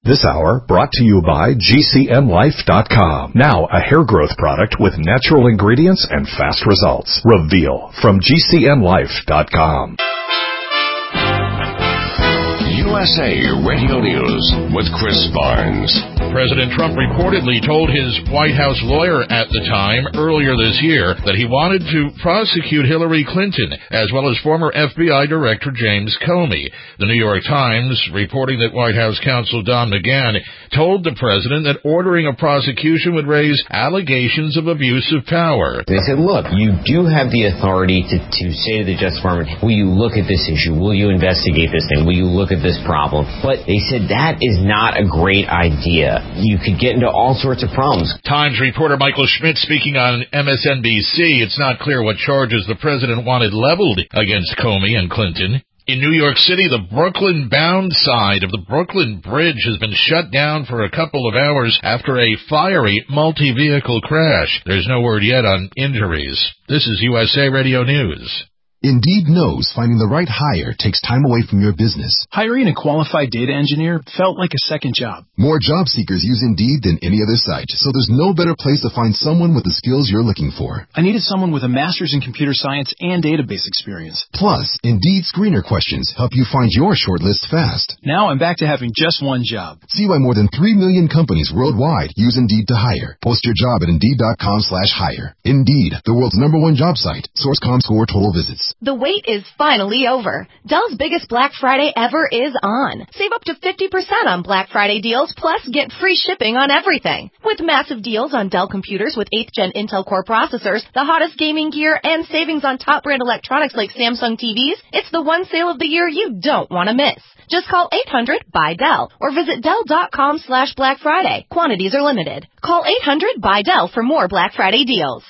This hour brought to you by GCNlife.com. Now a hair growth product with natural ingredients and fast results. Reveal from GCNlife.com. USA Radio News with Chris Barnes. President Trump reportedly told his White House lawyer at the time earlier this year that he wanted to prosecute Hillary Clinton as well as former FBI Director James Comey. The New York Times reporting that White House counsel Don McGahn told the president that ordering a prosecution would raise allegations of abuse of power. They said, look, you do have the authority to say to the Justice Department, will you look at this issue? Will you investigate this thing? Will you look at this problem? But they said that is not a great idea. You could get into all sorts of problems. Times reporter Michael Schmidt speaking on MSNBC. It's not clear what charges the president wanted leveled against Comey and Clinton. In New York City, the Brooklyn-bound side of the Brooklyn Bridge has been shut down for a couple of hours after a fiery multi-vehicle crash. There's no word yet on injuries. This is USA Radio News. Indeed knows finding the right hire takes time away from your business. Hiring a qualified data engineer felt like a second job. More job seekers use Indeed than any other site, so there's no better place to find someone with the skills you're looking for. I needed someone with a master's in computer science and database experience. Plus, Indeed screener questions help you find your shortlist fast. Now I'm back to having just one job. See why more than 3 million companies worldwide use Indeed to hire. Post your job at Indeed.com/hire. Indeed, the world's #1 job site. Source Comscore total visits. The wait is finally over. Dell's biggest Black Friday ever is on. Save up to 50% on Black Friday deals, plus get free shipping on everything. With massive deals on Dell computers with 8th Gen Intel Core processors, the hottest gaming gear, and savings on top brand electronics like Samsung TVs, it's the one sale of the year you don't want to miss. Just call 800-BUY-DELL or visit Dell.com/Black Friday. Quantities are limited. Call 800-BUY-DELL for more Black Friday deals.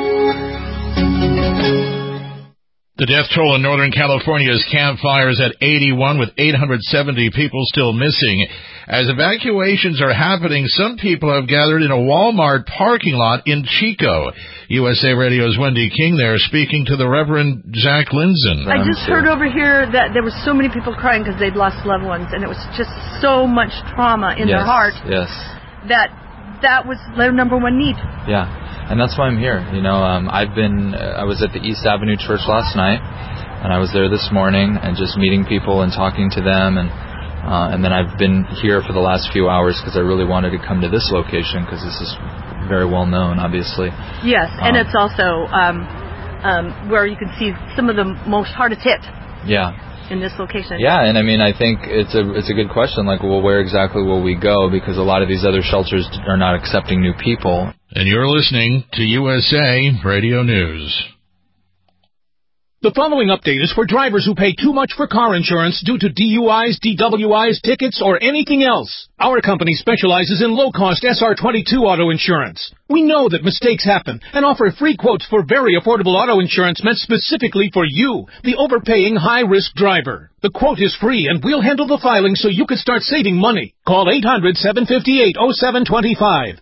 The death toll in Northern California's Camp Fires at 81, with 870 people still missing. As evacuations are happening, some people have gathered in a Walmart parking lot in Chico. USA Radio's Wendy King there speaking to the Reverend Zach Linzen. I just heard over here that there were so many people crying because they'd lost loved ones, and it was just so much trauma in their heart. Yes. That was their number one need. Yeah. And that's why I'm here. You know, I was at the East Avenue Church last night, and I was there this morning and just meeting people and talking to them, and then I've been here for the last few hours because I really wanted to come to this location because this is very well known, obviously. Yes, and it's also where you can see some of the most hardest hit. Yeah. In this location. Yeah, and I mean, I think it's a good question. Like, well, where exactly will we go? Because a lot of these other shelters are not accepting new people. And you're listening to USA Radio News. The following update is for drivers who pay too much for car insurance due to DUIs, DWIs, tickets, or anything else. Our company specializes in low-cost SR22 auto insurance. We know that mistakes happen and offer free quotes for very affordable auto insurance meant specifically for you, the overpaying high-risk driver. The quote is free, and we'll handle the filing so you can start saving money. Call 800-758-0725.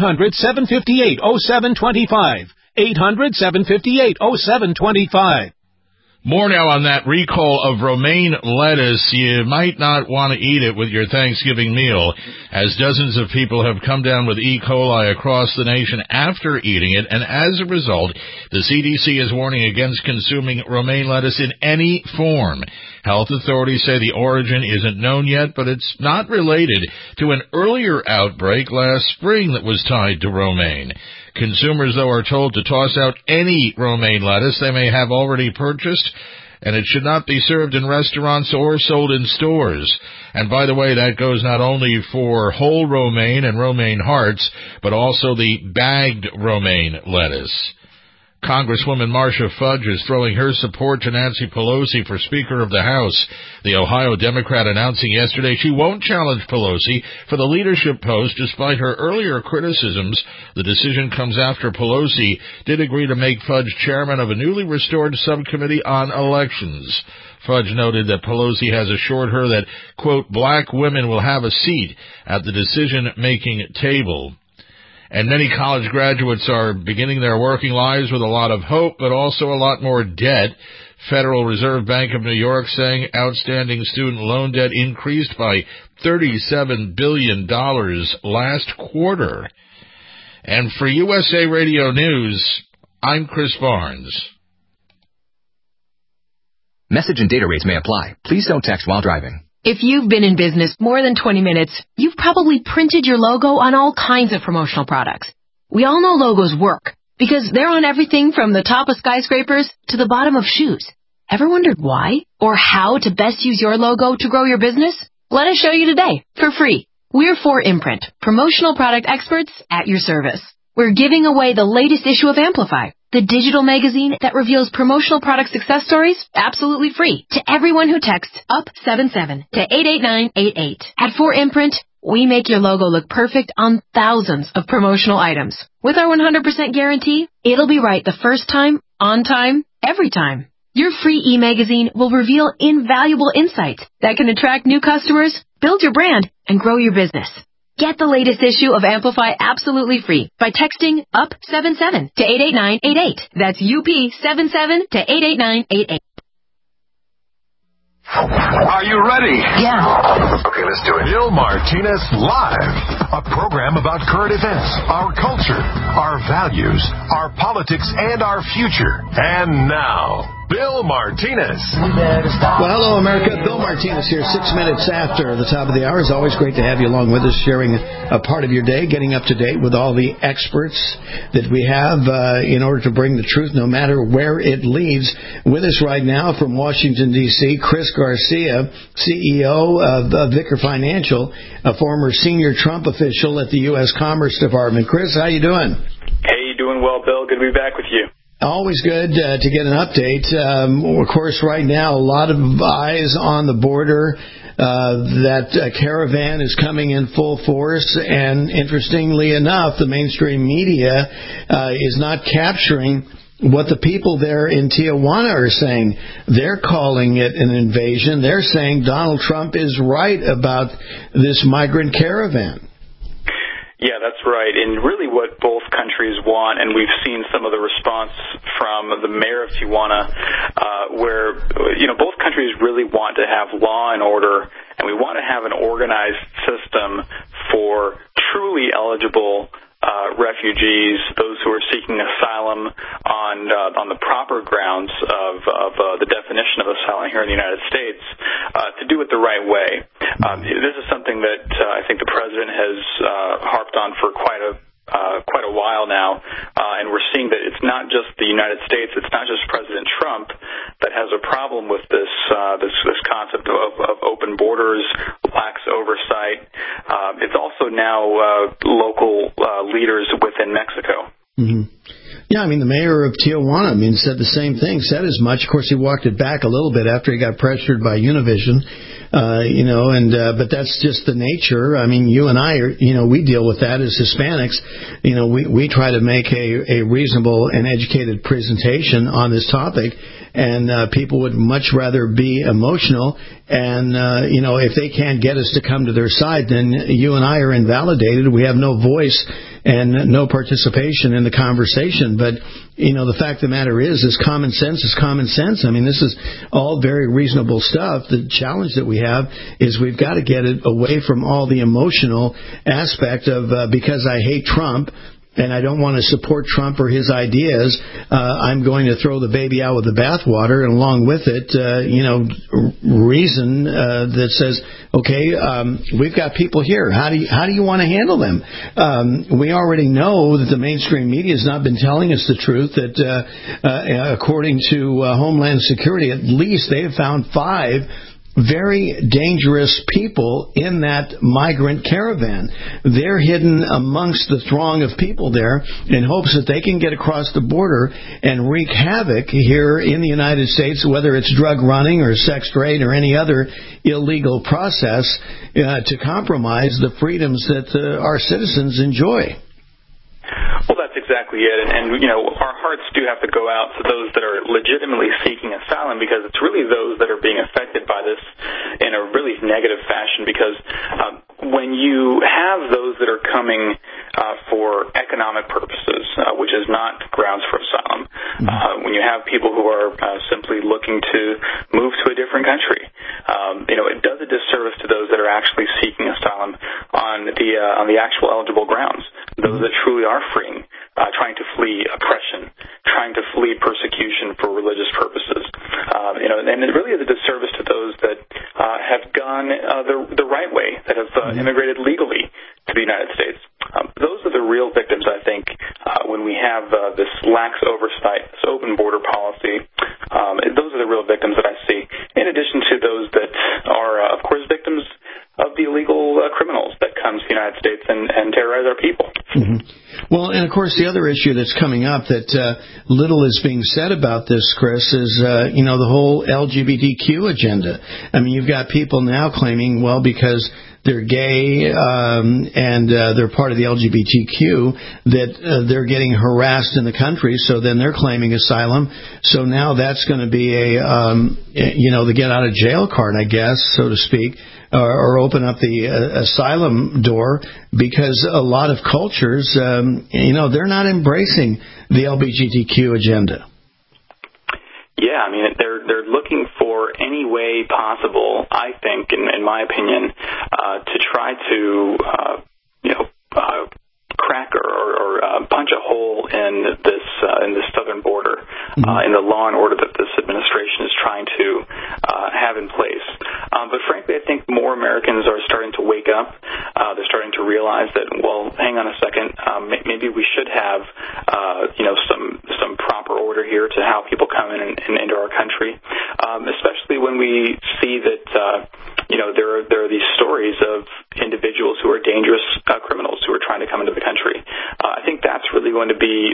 800-758-0725. 800-758-0725. More now on that recall of romaine lettuce. You might not want to eat it with your Thanksgiving meal, as dozens of people have come down with E. coli across the nation after eating it, and as a result, the CDC is warning against consuming romaine lettuce in any form. Health authorities say the origin isn't known yet, but it's not related to an earlier outbreak last spring that was tied to romaine. Consumers, though, are told to toss out any romaine lettuce they may have already purchased, and it should not be served in restaurants or sold in stores. And by the way, that goes not only for whole romaine and romaine hearts, but also the bagged romaine lettuce. Congresswoman Marcia Fudge is throwing her support to Nancy Pelosi for Speaker of the House. The Ohio Democrat announcing yesterday she won't challenge Pelosi for the leadership post despite her earlier criticisms. The decision comes after Pelosi did agree to make Fudge chairman of a newly restored subcommittee on elections. Fudge noted that Pelosi has assured her that, quote, black women will have a seat at the decision-making table. And many college graduates are beginning their working lives with a lot of hope, but also a lot more debt. Federal Reserve Bank of New York saying outstanding student loan debt increased by $37 billion last quarter. And for USA Radio News, I'm Chris Barnes. Message and data rates may apply. Please don't text while driving. If you've been in business more than 20 minutes, you've probably printed your logo on all kinds of promotional products. We all know logos work because they're on everything from the top of skyscrapers to the bottom of shoes. Ever wondered why or how to best use your logo to grow your business? Let us show you today for free. We're 4imprint, promotional product experts at your service. We're giving away the latest issue of Amplify, the digital magazine that reveals promotional product success stories absolutely free to everyone who texts UP77 to 88988. At 4imprint, we make your logo look perfect on thousands of promotional items. With our 100% guarantee, it'll be right the first time, on time, every time. Your free e-magazine will reveal invaluable insights that can attract new customers, build your brand, and grow your business. Get the latest issue of Amplify absolutely free by texting UP77 to 88988. That's UP77 to 88988. Are you ready? Yeah. Okay, let's do it. Bill Martinez Live, a program about current events, our culture, our values, our politics, and our future. And now, Bill Martinez. Well, hello, America. Bill Martinez here, 6 minutes after the top of the hour. It's always great to have you along with us, sharing a part of your day, getting up to date with all the experts that we have in order to bring the truth, no matter where it leads. With us right now from Washington, D.C., Chris Garcia, CEO of Vicker Financial, a former senior Trump official at the U.S. Commerce Department. Chris, how you doing? Hey, doing well, Bill. Good to be back with you. Always good to get an update. Of course, right now, a lot of eyes on the border. That caravan is coming in full force, and interestingly enough, the mainstream media is not capturing what the people there in Tijuana are saying. They're calling it an invasion. They're saying Donald Trump is right about this migrant caravan. Yeah, that's right. And really what both countries want, and we've seen some of the response from the mayor of Tijuana, where, both countries really want to have law and order, and we want to have an organized system for truly eligible refugees, those who are seeking asylum on the proper grounds of the definition of asylum here in the United States, to do it the right way. This is something that I think the president has harped on for quite a while now, and we're seeing that it's not just the United States, it's not just President Trump that has a problem with this concept of open borders, lax oversight. It's also now local leaders within Mexico. Mm-hmm. Yeah, the mayor of Tijuana, said the same thing, said as much. Of course, he walked it back a little bit after he got pressured by Univision, but that's just the nature. You and I are, we deal with that as Hispanics. We try to make a reasonable and educated presentation on this topic, and people would much rather be emotional. And, if they can't get us to come to their side, then you and I are invalidated. We have no voice and no participation in the conversation. But, the fact of the matter is common sense is common sense. This is all very reasonable stuff. The challenge that we have is we've got to get it away from all the emotional aspect of because I hate Trump and I don't want to support Trump or his ideas, I'm going to throw the baby out with the bathwater, and along with it, reason that says, okay, we've got people here. How do you want to handle them? We already know that the mainstream media has not been telling us the truth. That according to Homeland Security, at least they have found 5 very dangerous people in that migrant caravan. They're hidden amongst the throng of people there in hopes that they can get across the border and wreak havoc here in the United States, whether it's drug running or sex trade or any other illegal process to compromise the freedoms that our citizens enjoy. Well, that's exactly it. And our hearts do have to go out to those that are legitimately seeking asylum, because it's really those that are being affected by this in a really negative fashion, because when you have those that are coming for economic purposes, which is not grounds for asylum, when you have people who are simply looking to move to a different country, it does a disservice to those that are actually seeking asylum on the actual eligible grounds, those that truly are freeing, trying to flee oppression, trying to flee persecution for religious purposes. And it really is a disservice to those that have gone the right way, that have immigrated legally to the United States. Those are the real victims, I think, when we have this lax oversight, this open border policy. Those are the real victims that I see, in addition to those that are, of course, victims of the illegal criminals that come to the United States and terrorize our people. Well, and of course, the other issue that's coming up that little is being said about this, Chris, is, the whole LGBTQ agenda. I mean, you've got people now claiming, well, because they're gay and they're part of the LGBTQ, that they're getting harassed in the country, so then they're claiming asylum. So now that's going to be the get-out-of-jail card, I guess, so to speak, or open up the asylum door, because a lot of cultures, they're not embracing the LGBTQ agenda. Yeah, I mean, they're looking for any way possible, I think, in my opinion, to try to, crack or punch a hole in this southern border, in the law and order that this administration is trying to have in place. But frankly, I think more Americans are starting to wake up. They're starting to realize that, well, hang on a second, maybe we should have, some proper order here to how people come in and into our country, especially when we see that, there are these stories of individuals who are dangerous criminals who are trying to come into the country. I think that's really going to be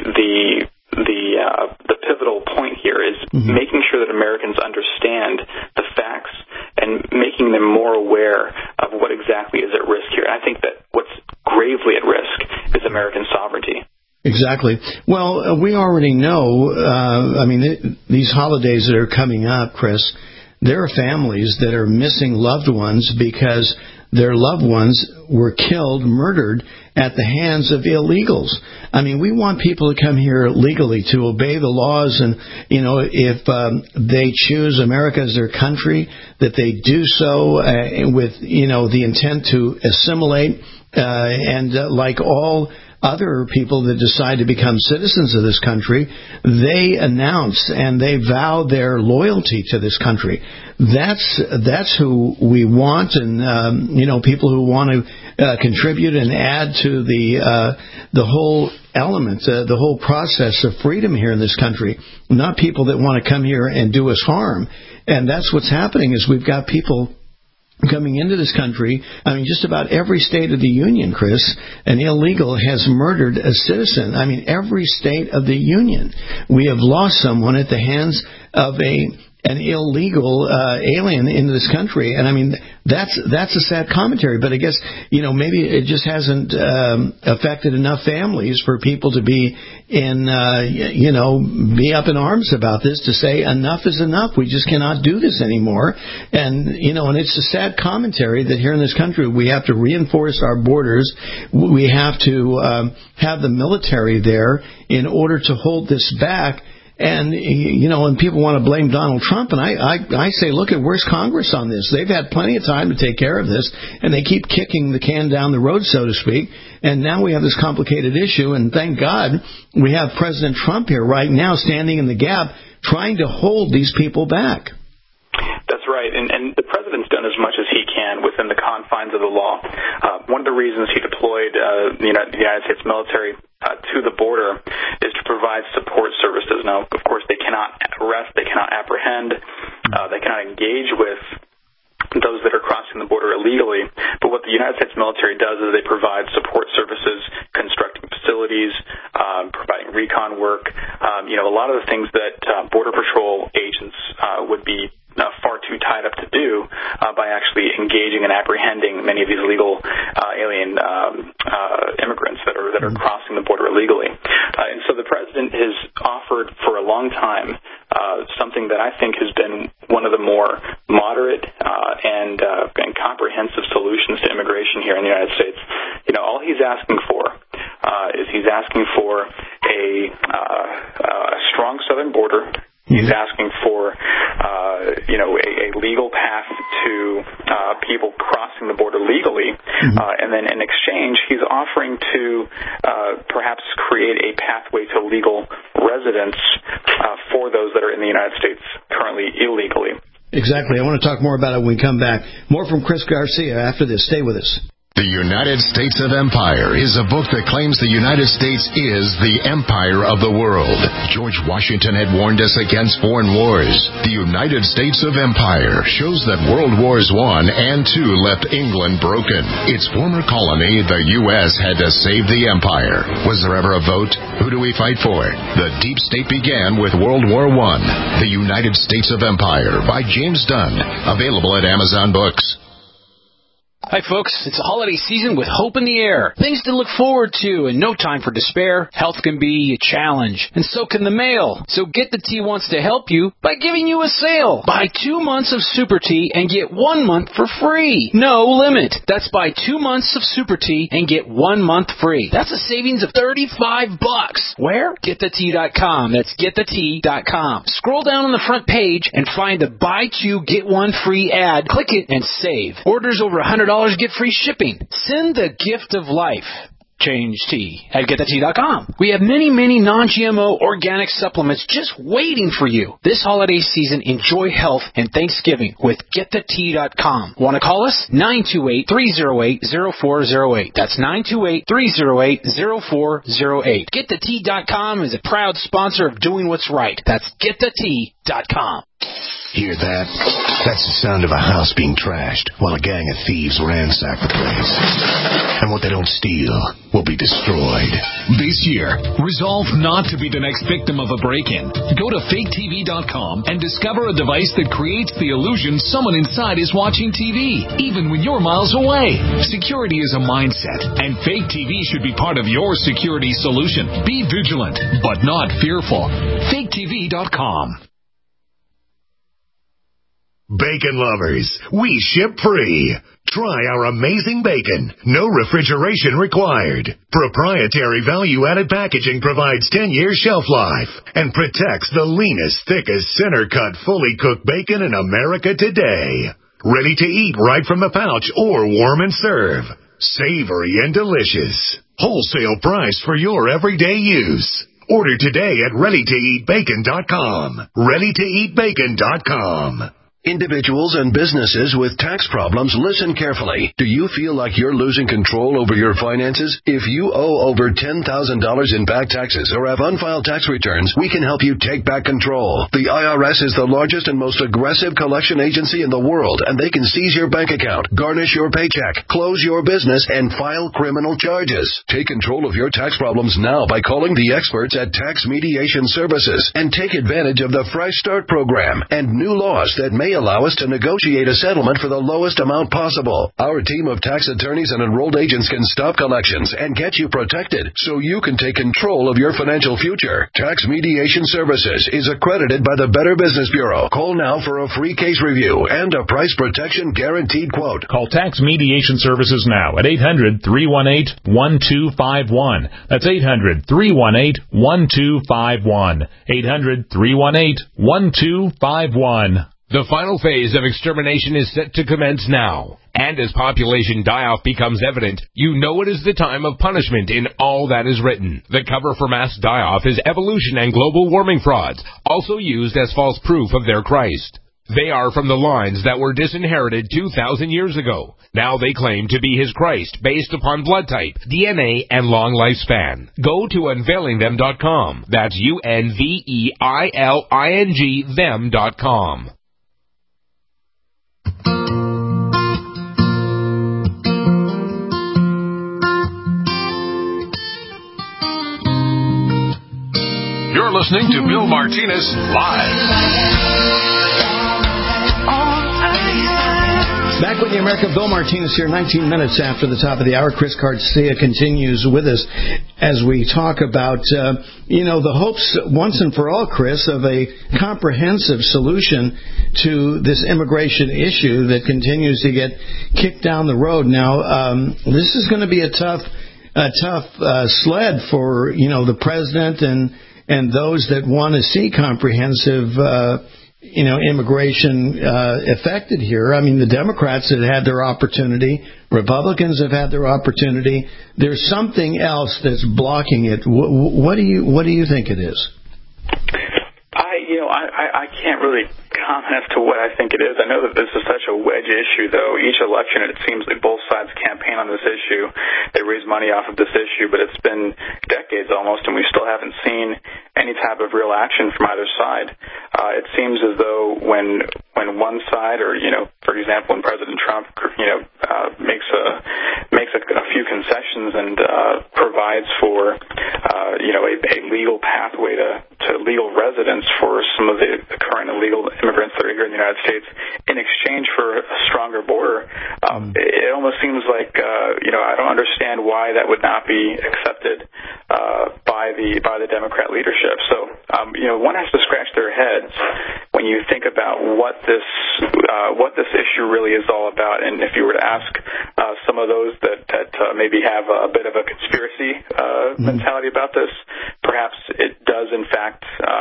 the pivotal point here, is making sure that Americans understand the facts and making them more aware of what exactly is at risk here. And I think that what's gravely at risk is American sovereignty. Exactly. Well, we already know, these holidays that are coming up, Chris, there are families that are missing loved ones because their loved ones were killed, murdered at the hands of illegals. I mean, we want people to come here legally, to obey the laws, and, if they choose America as their country, that they do so with, the intent to assimilate, and like all other people that decide to become citizens of this country, they announce and they vow their loyalty to this country. That's who we want, and people who want to contribute and add to the whole element, the whole process of freedom here in this country. Not people that want to come here and do us harm. And that's what's happening, is we've got people coming into this country. I mean, just about every state of the union, Chris, an illegal has murdered a citizen. I mean, every state of the union. We have lost someone at the hands of an illegal alien into this country. And I mean, that's a sad commentary, but I guess, maybe it just hasn't affected enough families for people to be be up in arms about this, to say enough is enough. We just cannot do this anymore. And, and it's a sad commentary that here in this country we have to reinforce our borders. We have to have the military there in order to hold this back. And, and people want to blame Donald Trump, and I say, look, where's Congress on this? They've had plenty of time to take care of this, and they keep kicking the can down the road, so to speak. And now we have this complicated issue, and thank God we have President Trump here right now standing in the gap, trying to hold these people back. That's right, and the president's done as much as he can within the confines of the law. One of the reasons he deployed the United States military to the border is to provide support services. Now, of course, they cannot arrest, they cannot apprehend, they cannot engage with those that are crossing the border illegally. But what the United States military does is they provide support services, constructing facilities, providing recon work, a lot of the things that Border Patrol agents would be far too tied up to do by actually engaging and apprehending many of these illegal alien immigrants that are crossing the border illegally. And so the president has offered for a long time something that I think has been one of the more moderate and comprehensive solutions to immigration here in the United States. All he's asking for is he's asking for a strong southern border. He's asking for, a legal path to people crossing the border legally, and then in exchange, he's offering to perhaps create a pathway to legal residence for those that are in the United States currently illegally. Exactly. I want to talk more about it when we come back. More from Chris Garcia after this. Stay with us. The United States of Empire is a book that claims the United States is the empire of the world. George Washington had warned us against foreign wars. The United States of Empire shows that World Wars I and II left England broken. Its former colony, the U.S., had to save the empire. Was there ever a vote? Who do we fight for? The deep state began with World War I. The United States of Empire by James Dunn. Available at Amazon Books. Hi, folks. It's a holiday season with hope in the air. Things to look forward to and no time for despair. Health can be a challenge, and so can the mail. So Get the Tea wants to help you by giving you a sale. Buy 2 months of Super Tea and get 1 month for free. No limit. That's buy 2 months of Super Tea and get 1 month free. That's a savings of $35. Where? GetTheTea.com. That's GetTheTea.com. Scroll down on the front page and find the Buy 2, Get 1 free ad. Click it and save. Orders over $100 get free shipping. Send the gift of life. Change tea at GetTheTea.com. We have many, many non-GMO organic supplements just waiting for you. This holiday season, enjoy health and Thanksgiving with GetTheTea.com. Want to call us? 928-308-0408. That's 928-308-0408. GetTheTea.com is a proud sponsor of doing what's right. That's GetTheTea.com. Hear that? That's the sound of a house being trashed while a gang of thieves ransack the place. And what they don't steal will be destroyed. This year, resolve not to be the next victim of a break-in. Go to faketv.com and discover a device that creates the illusion someone inside is watching TV, even when you're miles away. Security is a mindset, and Fake TV should be part of your security solution. Be vigilant, but not fearful. faketv.com. Bacon lovers, we ship free. Try our amazing bacon. No refrigeration required. Proprietary value-added packaging provides 10 years shelf life and protects the leanest, thickest, center-cut, fully cooked bacon in America today. Ready to eat right from the pouch or warm and serve. Savory and delicious. Wholesale price for your everyday use. Order today at ReadyToEatBacon.com. ReadyToEatBacon.com. Individuals and businesses with tax problems, listen carefully. Do you feel like you're losing control over your finances? If you owe over $10,000 in back taxes or have unfiled tax returns, we can help you take back control. The IRS is the largest and most aggressive collection agency in the world, and they can seize your bank account, garnish your paycheck, close your business, and file criminal charges. Take control of your tax problems now by calling the experts at Tax Mediation Services and take advantage of the Fresh Start program and new laws that may allow us to negotiate a settlement for the lowest amount possible. Our team of tax attorneys and enrolled agents can stop collections and get you protected so you can take control of your financial future. Tax Mediation Services is accredited by the Better Business Bureau. Call now for a free case review and a price protection guaranteed quote. Call Tax Mediation Services now at 800-318-1251. That's 800-318-1251. 800-318-1251. The final phase of extermination is set to commence now. And as population die-off becomes evident, you know it is the time of punishment in all that is written. The cover for mass die-off is evolution and global warming frauds, also used as false proof of their Christ. They are from the lines that were disinherited 2,000 years ago. Now they claim to be his Christ based upon blood type, DNA, and long lifespan. Go to unveilingthem.com. That's UNVEILING them.com. You're listening to Bill Martinez Live. Back with the America. Bill Martinez here, 19 minutes after the top of the hour. Chris Garcia continues with us as we talk about, the hopes once and for all, Chris, of a comprehensive solution to this immigration issue that continues to get kicked down the road. Now, this is going to be a tough sled for, the president and those that want to see comprehensive immigration affected here. I mean, the Democrats have had their opportunity. Republicans have had their opportunity. There's something else that's blocking it. What do you think it is? I can't really comment as to what I think it is. I know that this is such a wedge issue, though. Each election, it seems like both sides campaign on this issue. They raise money off of this issue, but it's been decades almost, and we still haven't seen any type of real action from either side. It seems as though when one side, or for example, when President Trump, makes a few concessions and provides for a legal pathway to legal residence for some of the current illegal immigrants that are here in the United States in exchange for a stronger border, it almost seems like I don't understand why that would not be accepted by the Democrat leadership. So one has to scratch their heads when you think about what this issue really is all about. And if you were to ask some of those that maybe have a bit of a conspiracy mentality about this, perhaps it does in fact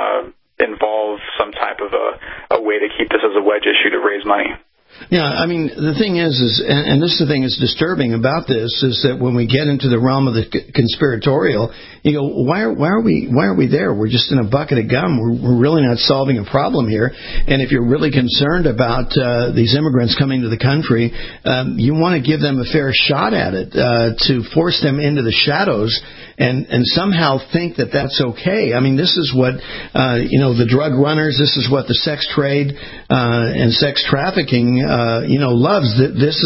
involve some type of a way to keep this as a wedge issue to raise money. Yeah, I mean, the thing is and this is the thing that's disturbing about this, is that when we get into the realm of the conspiratorial, why are we there? We're just in a bucket of gum. We're really not solving a problem here. And if you're really concerned about these immigrants coming to the country, you want to give them a fair shot at it, to force them into the shadows and somehow think that that's okay. I mean, this is what the drug runners, this is what the sex trade and sex trafficking loves. This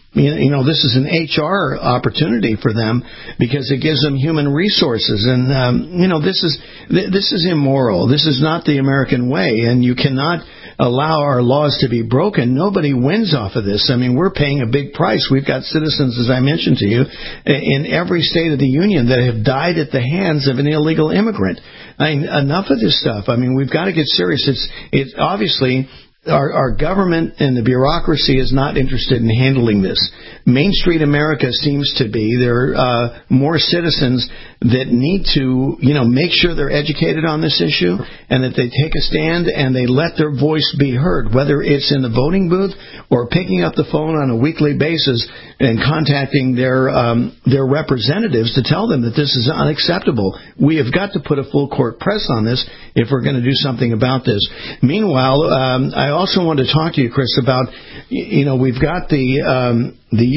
is an HR opportunity for them because it gives them human resources, and this is immoral. This is not the American way, and you cannot allow our laws to be broken. Nobody wins off of this. I mean, we're paying a big price. We've got citizens, as I mentioned to you, in every state of the union that have died at the hands of an illegal immigrant. I mean, enough of this stuff. I mean, we've got to get serious. It's obviously our government and the bureaucracy is not interested in handling this. Main Street America seems to be. There are more citizens that need to, make sure they're educated on this issue and that they take a stand and they let their voice be heard, whether it's in the voting booth or picking up the phone on a weekly basis and contacting their representatives to tell them that this is unacceptable. We have got to put a full court press on this if we're going to do something about this. Meanwhile, I also want to talk to you, Chris, about, we've got the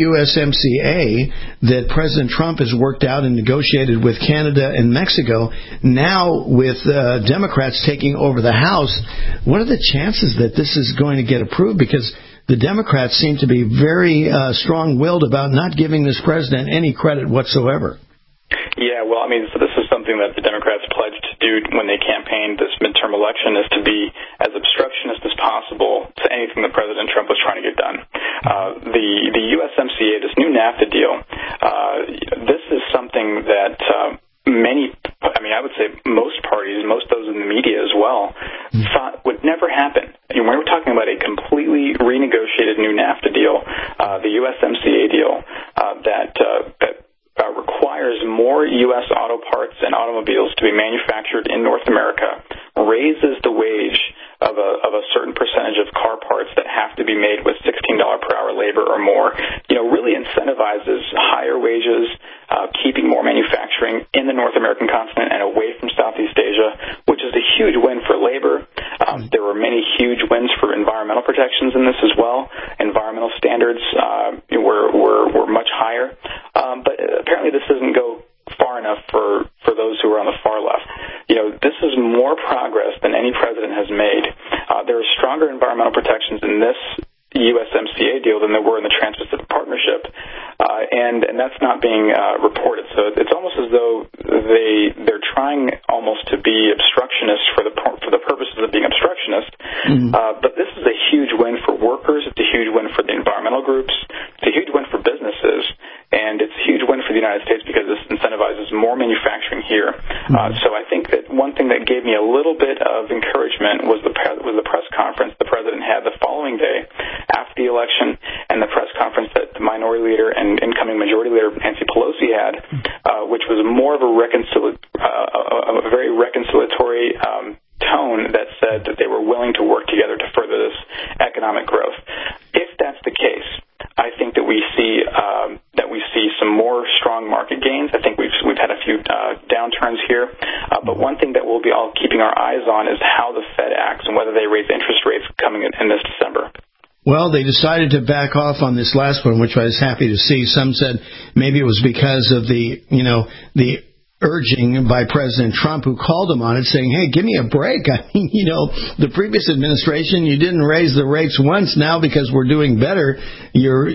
USMCA that President Trump has worked out and negotiated with Canada and Mexico. Now, with Democrats taking over the House, what are the chances that this is going to get approved? Because the Democrats seem to be very strong-willed about not giving this president any credit whatsoever. Yeah, well, I mean, so this is something that the Democrats pledged to do when they campaigned this midterm election, is to be as obstructionist as possible to anything that President Trump was trying to get done. The USMCA, this new NAFTA deal, this is something that I would say most parties, most those in the media as well, thought would never happen. When we're talking about a completely renegotiated new NAFTA deal, the USMCA deal, that requires more U.S. auto parts and automobiles to be manufactured in North America, raises the wage of a certain percentage of car parts that have to be made with $16 per hour labor or more, really incentivizes higher wages, keeping more manufacturing in the North American continent and away from Southeast Asia, which is a huge win for labor. There were many huge wins for environmental protections in this as well. Environmental standards were much higher. But apparently this doesn't go far enough for those who are on the far left. This is more progress than any president has made. There are stronger environmental protections in this USMCA deal than there were in the Trans-Pacific Partnership. and that's not being reported. So it's almost as though they're trying almost to be obstructionist for the purposes of being obstructionist. But this is a huge win for workers. It's a huge win for the environmental groups. It's a huge win for businesses. And it's a huge win for the United States because this incentivizes more manufacturing here. So I think that one thing that gave me a little bit of encouragement was the press conference the president had the following day after the election, and the press conference that the minority leader and incoming majority leader Nancy Pelosi had, which was more of a very reconciliatory tone that said that they were willing to work together to further this economic growth. If that's the case, I think that we see some more strong market gains. I think we've had a few downturns here, but one thing that we'll be all keeping our eyes on is how the Fed acts and whether they raise interest rates coming in this December. Well, they decided to back off on this last one, which I was happy to see. Some said maybe it was because of the urging by President Trump, who called him on it, saying, hey, give me a break. I mean, the previous administration, you didn't raise the rates once. Now, because we're doing better, you're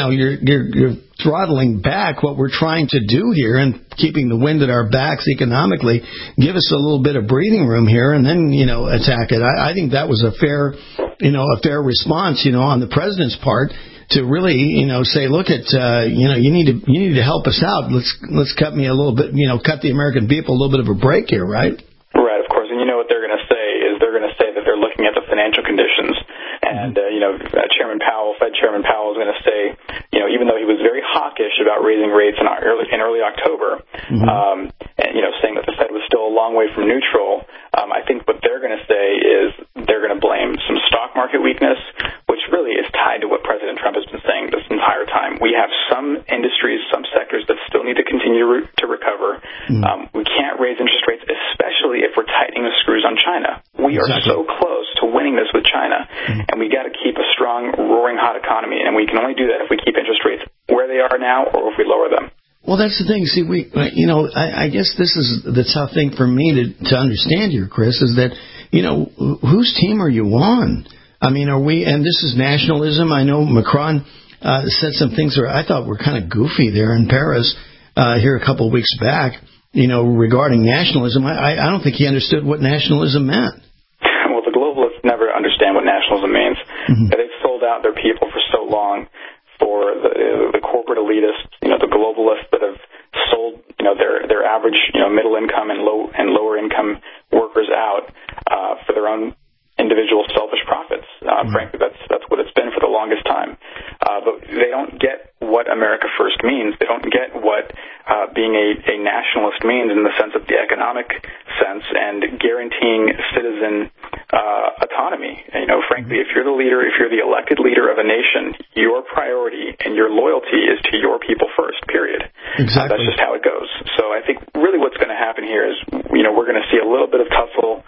throttling back what we're trying to do here and keeping the wind at our backs economically. Give us a little bit of breathing room here and then, attack it. I think that was a fair response, on the president's part, to really, say, look at, you need to help us out. Let's cut me a little bit, cut the American people a little bit of a break here, right? Right, of course. And you know what they're going to say is they're going to say that they're looking at the financial conditions. And, Fed Chairman Powell is going to say, even though he was very hawkish about raising rates in early October, and, saying that the Fed was still a long way from neutral, I think what they're going to say is they're going to blame some stock market weakness, which really is tied to what President Trump has been saying this entire time. We have some industries, some sectors that still need to continue to recover. We can't raise interest rates, especially if we're tightening the screws on China. We are so close to winning this with China, and we got to keep a strong, roaring hot economy, and we can only do that if we keep interest rates where they are now or if we lower them. Well, that's the thing. See, I guess this is the tough thing for me to understand here, Chris, is that, whose team are you on? I mean, and this is nationalism. I know Macron said some things that I thought were kind of goofy there in Paris here a couple of weeks back, regarding nationalism. I don't think he understood what nationalism meant. Well, the globalists never understand what nationalism means. They've sold out their people for so long for the corporate elitists, the globalists that have sold, their average, middle income and lower income workers out for their own individual selfish profits. Frankly, that's what it's been for the longest time. But they don't get what America First means. They don't get what being a nationalist means in the sense of the economic sense and guaranteeing citizen autonomy. Frankly, if you're the leader, if you're the elected leader of a nation, your priority and your loyalty is to your people first, period. Exactly. That's just how it goes. So I think really what's going to happen here is, we're going to see a little bit of tussle,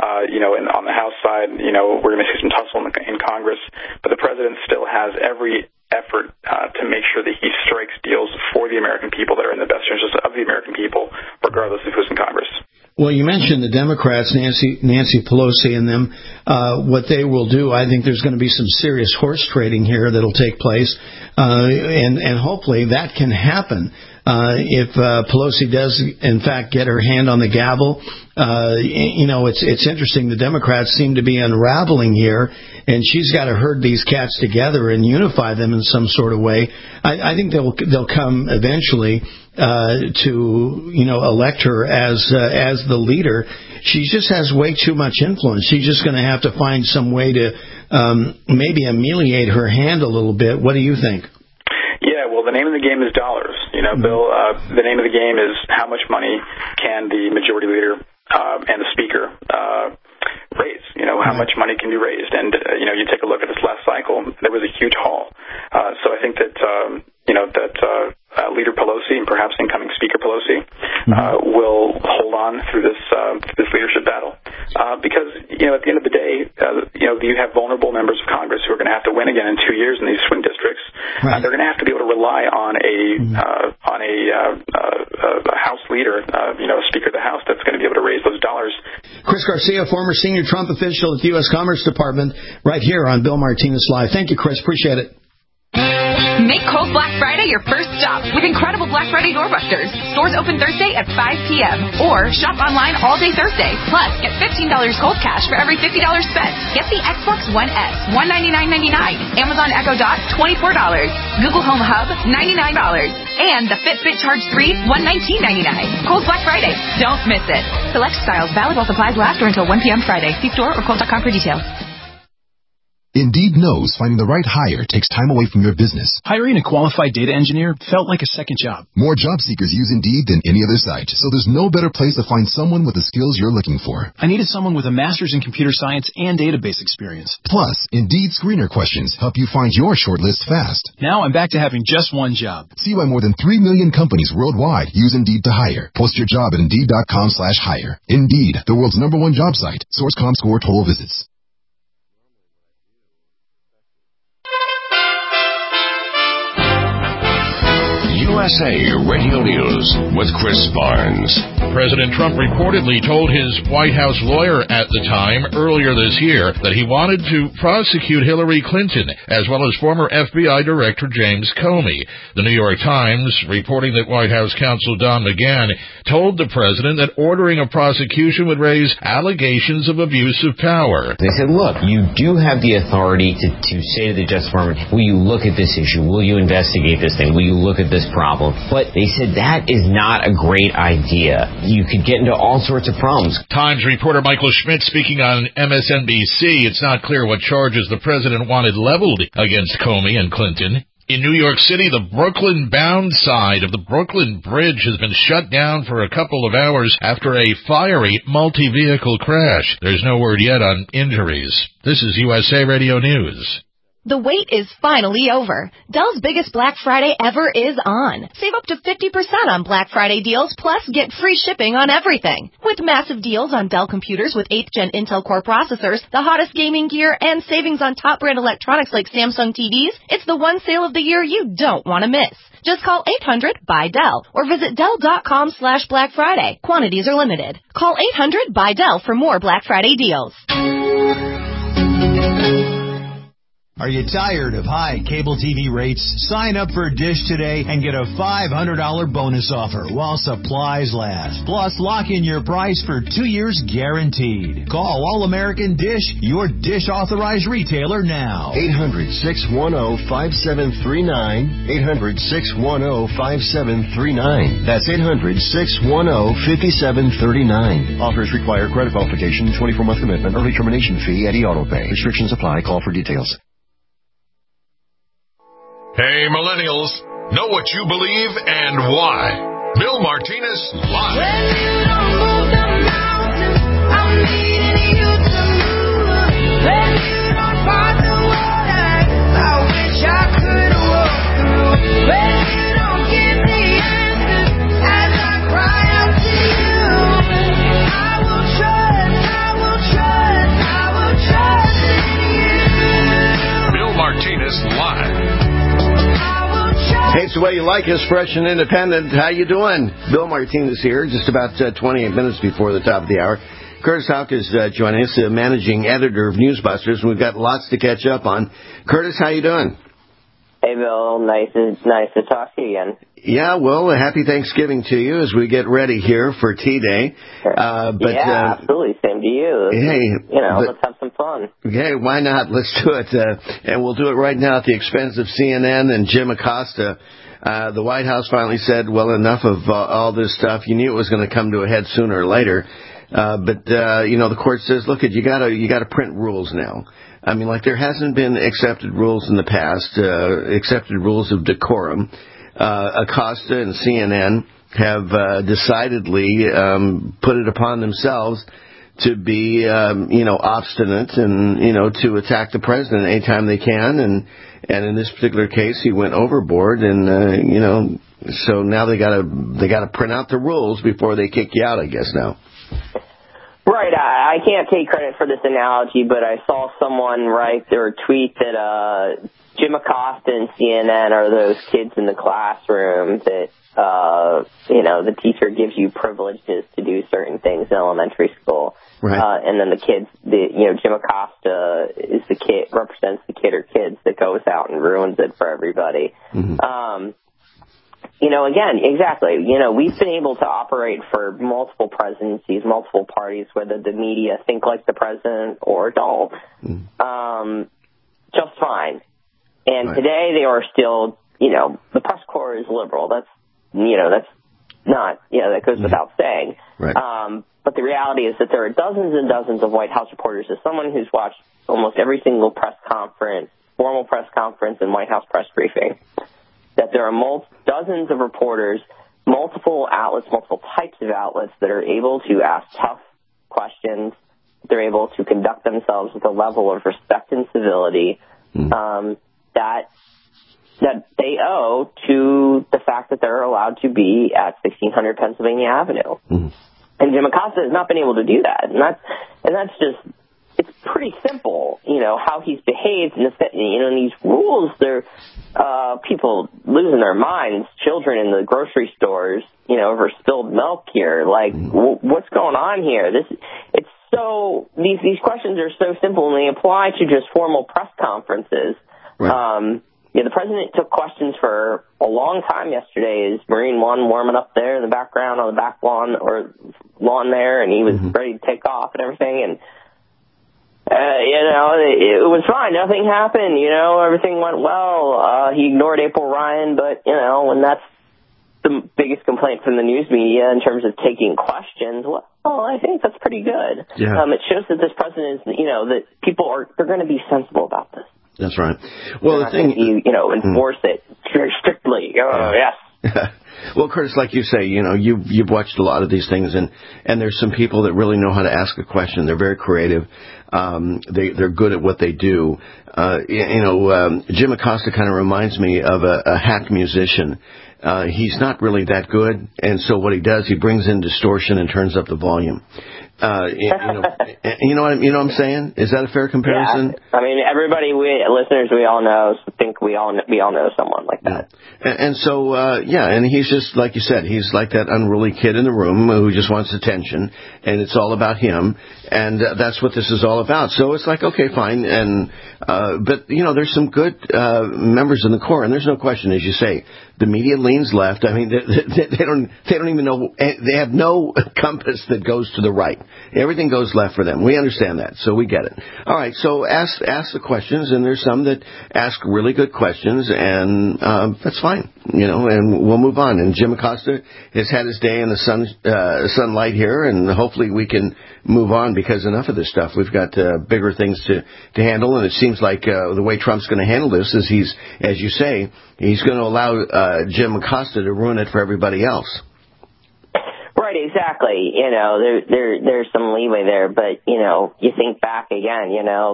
on the House side, we're going to see some tussle in Congress, but the president still has every effort to make sure that he strikes deals for the American people that are in the best interest of the American people, regardless of who's in Congress. Well, you mentioned the Democrats, Nancy Pelosi and them, what they will do. I think there's going to be some serious horse trading here that'll take place, and hopefully that can happen. If Pelosi does, in fact, get her hand on the gavel, it's interesting. The Democrats seem to be unraveling here, and she's got to herd these cats together and unify them in some sort of way. I think they'll come eventually to elect her as the leader. She just has way too much influence. She's just going to have to find some way to maybe ameliorate her hand a little bit. What do you think? Yeah, well, the name of the game is dollars. Bill, the name of the game is how much money can the majority leader and the speaker raise? How much money can be raised? And, you take a look at this last cycle, there was a huge haul. So I think that, Leader Pelosi and perhaps incoming Speaker Pelosi will hold on through this leadership battle. Because, at the end of the day, you have vulnerable members of Congress who are going to have to win again in 2 years in these swing districts. Right. They're going to have to be able to rely on a House leader, Speaker of the House, that's going to be able to raise those dollars. Chris Garcia, former senior Trump official at the U.S. Commerce Department, right here on Bill Martinez Live. Thank you, Chris. Appreciate it. Make Kohl's Black Friday your first stop with incredible Black Friday doorbusters. Stores open Thursday at 5 p.m. Or shop online all day Thursday. Plus, get $15 Kohl's cash for every $50 spent. Get the Xbox One S, $199.99. Amazon Echo Dot, $24. Google Home Hub, $99. And the Fitbit Charge 3, $119.99. Kohl's Black Friday. Don't miss it. Select styles valid while supplies last or until 1 p.m. Friday. See store or Kohl's.com for details. Indeed knows finding the right hire takes time away from your business. Hiring a qualified data engineer felt like a second job. More job seekers use Indeed than any other site, so there's no better place to find someone with the skills you're looking for. I needed someone with a master's in computer science and database experience. Plus, Indeed screener questions help you find your shortlist fast. Now I'm back to having just one job. See why more than 3 million companies worldwide use Indeed to hire. Post your job at Indeed.com/hire. Indeed, the world's #1 job site. Source.com score total visits. USA Radio News with Chris Barnes. President Trump reportedly told his White House lawyer at the time earlier this year that he wanted to prosecute Hillary Clinton as well as former FBI Director James Comey. The New York Times, reporting that White House counsel Don McGahn told the president that ordering a prosecution would raise allegations of abuse of power. They said, look, you do have the authority to say to the Justice Department, will you look at this issue? Will you investigate this thing? Will you look at this problem? But they said that is not a great idea. You could get into all sorts of problems. Times reporter Michael Schmidt speaking on MSNBC. It's not clear what charges the president wanted leveled against Comey and Clinton. In New York City, the Brooklyn-bound side of the Brooklyn Bridge has been shut down for a couple of hours after a fiery multi-vehicle crash. There's no word yet on injuries. This is USA Radio News. The wait is finally over. Dell's biggest Black Friday ever is on. Save up to 50% on Black Friday deals, plus get free shipping on everything. With massive deals on Dell computers with 8th Gen Intel Core processors, the hottest gaming gear, and savings on top brand electronics like Samsung TVs, it's the one sale of the year you don't want to miss. Just call 800-BUY-DELL or visit Dell.com/Black Friday. Quantities are limited. Call 800-BUY-DELL for more Black Friday deals. Are you tired of high cable TV rates? Sign up for Dish today and get a $500 bonus offer while supplies last. Plus, lock in your price for 2 years guaranteed. Call All-American Dish, your Dish authorized retailer now. 800-610-5739. 800-610-5739. That's 800-610-5739. Offers require credit qualification, 24-month commitment, early termination fee, Eddie Auto Pay. Restrictions apply. Call for details. Hey, millennials, know what you believe and why. Bill Martinez Live. When you don't move the mountains, I'm needing you to move. When you don't part the waters, I wish I could walk through. When you don't give the answers as I cry out to you, I will trust, I will trust, I will trust in you. Bill Martinez Live. Hey, it's the way you like us, fresh and independent. How you doing? Bill Martinez here, just about 28 minutes before the top of the hour. Curtis Houck is joining us, managing editor of Newsbusters, and we've got lots to catch up on. Curtis, how you doing? Hey, Bill. Nice to talk to you again. Yeah, well, happy Thanksgiving to you as we get ready here for T-Day. Absolutely. Same to you. Hey, let's have some fun. Okay, why not? Let's do it. And we'll do it right now at the expense of CNN and Jim Acosta. The White House finally said, well, enough of all this stuff. You knew it was going to come to a head sooner or later. The court says, look, you gotta print rules now. I mean, like there hasn't been accepted rules in the past, accepted rules of decorum. Acosta and CNN have decidedly put it upon themselves to be, obstinate and, to attack the president anytime they can. And in this particular case, he went overboard and, so now they gotta print out the rules before they kick you out, I guess now. Right. I can't take credit for this analogy, but I saw someone write or tweet that Jim Acosta and CNN are those kids in the classroom that the teacher gives you privileges to do certain things in elementary school. Right. And then the kids, Jim Acosta is represents the kid or kids that goes out and ruins it for everybody. Mm-hmm. Again, exactly. We've been able to operate for multiple presidencies, multiple parties, whether the media think like the president or don't, just fine. And today they are still, the press corps is liberal. That's not, that goes without saying. Right. But the reality is that there are dozens and dozens of White House reporters. As someone who's watched almost every single press conference, formal press conference and White House press briefing, that there are dozens of reporters, multiple outlets, multiple types of outlets that are able to ask tough questions. They're able to conduct themselves with a level of respect and civility that they owe to the fact that they're allowed to be at 1600 Pennsylvania Avenue. Mm-hmm. And Jim Acosta has not been able to do that. And that's just, it's pretty simple, how he's behaved. And these rules, they're people losing their minds, children in the grocery stores, over spilled milk here. Like, what's going on here? These questions are so simple, and they apply to just formal press conferences. Right. The president took questions for a long time yesterday. Is Marine One warming up there in the background on the back lawn there, and he was ready to take off and everything. And it was fine. Nothing happened. Everything went well. He ignored April Ryan, but when that's the biggest complaint from the news media in terms of taking questions, well, I think that's pretty good. Yeah. It shows that this president is, that people they're going to be sensible about this. That's right. Well, the thing, enforce it very strictly. Yes. Well, Curtis, like you say, you've watched a lot of these things, and there's some people that really know how to ask a question. They're very creative. They're good at what they do. Jim Acosta kind of reminds me of a hack musician. He's not really that good, and so what he does, he brings in distortion and turns up the volume. You know what I'm saying? Is that a fair comparison? Yeah. I mean, everybody, listeners, we all know, think we all know someone like that. And so, and he's just, like you said, he's like that unruly kid in the room who just wants attention, and it's all about him, and that's what this is all about. So it's like, okay, fine, and but there's some good members in the Corps, and there's no question, as you say, the media leans left. I mean, they don't even know. They have no compass that goes to the right. Everything goes left for them. We understand that, so we get it. All right, so ask the questions, and there's some that ask really good questions, and that's fine, and we'll move on. And Jim Acosta has had his day in the sunlight here, and hopefully we can move on because enough of this stuff. We've got bigger things to handle, and it seems like the way Trump's going to handle this is he's, as you say, he's going to allow Jim Acosta to ruin it for everybody else. Right, exactly. There's some leeway there, but you think back again.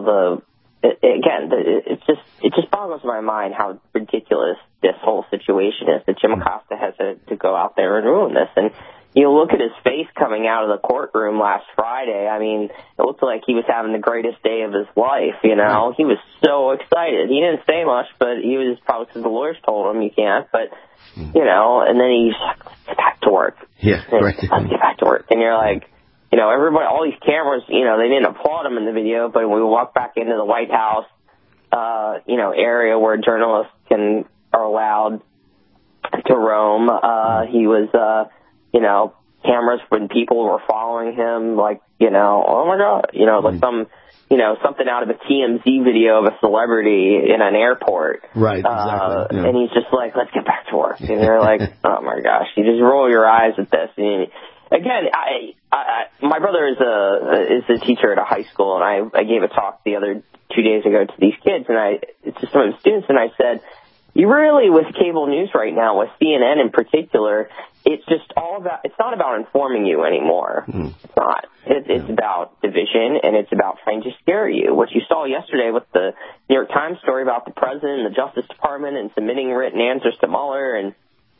It just boggles my mind how ridiculous this whole situation is. That Jim Acosta has to go out there and ruin this, and you look at his face coming out of the courtroom last Friday. I mean, it looked like he was having the greatest day of his life. He was so excited. He didn't say much, but he was probably because the lawyers told him you can't. But and then he's like, let's get back to work. Yeah, right. Let's get back to work. And you're like, everybody, all these cameras, they didn't applaud him in the video, but when we walk back into the White House, area where journalists are allowed to roam, he was, cameras when people were following him, like, oh my God, like something out of a TMZ video of a celebrity in an airport. Right, exactly. And he's just like, let's get back to work. And you're like, oh my gosh, you just roll your eyes at this. And again, my brother is a teacher at a high school, and I gave a talk the other 2 days ago to these kids, and to some of the students, and I said, you really, with cable news right now, with CNN in particular, it's not about informing you anymore. It's not. It's about division, and it's about trying to scare you. What you saw yesterday with the New York Times story about the president and the Justice Department and submitting written answers to Mueller, and,